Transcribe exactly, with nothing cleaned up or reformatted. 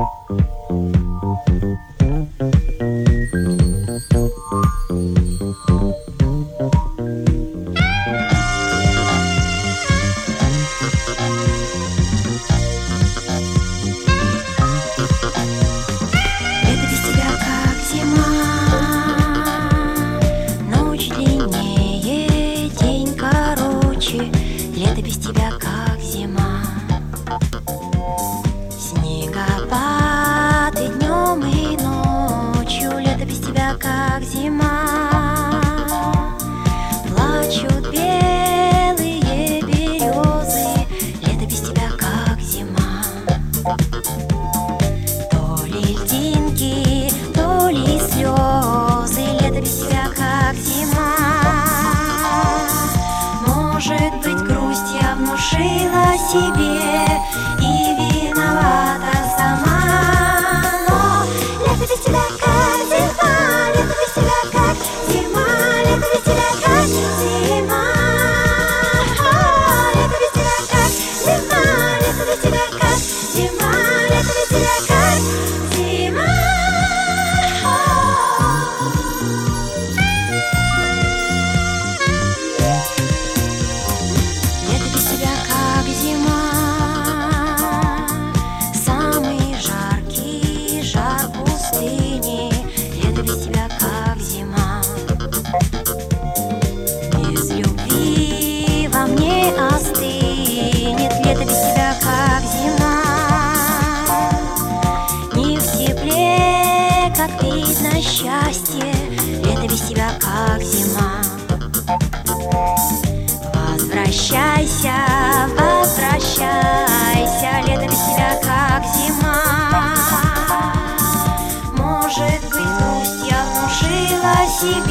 Лето без тебя как зима. Снегопад и днем, и ночью. Лето без тебя как зима. Плачут белые березы. Лето без тебя как зима. То ли льдинки, то ли слезы. Лето без тебя как зима. Может быть, грусть я внушила себе и виновата сама. Но лето без тебя как зима, лето без тебя как зима, лето без тебя как зима. Лето без тебя как зима, лето без тебя как зима, лето без тебя как зима. Самый жаркий жар пустыни. Лето без тебя как зима. Без любви во мне остынет. Лето без тебя как зима. Не в тепле, как видно, счастье. Лето без тебя как зима. Возвращайся, возвращайся, лето без тебя как зима. Может быть, грусть я внушила себе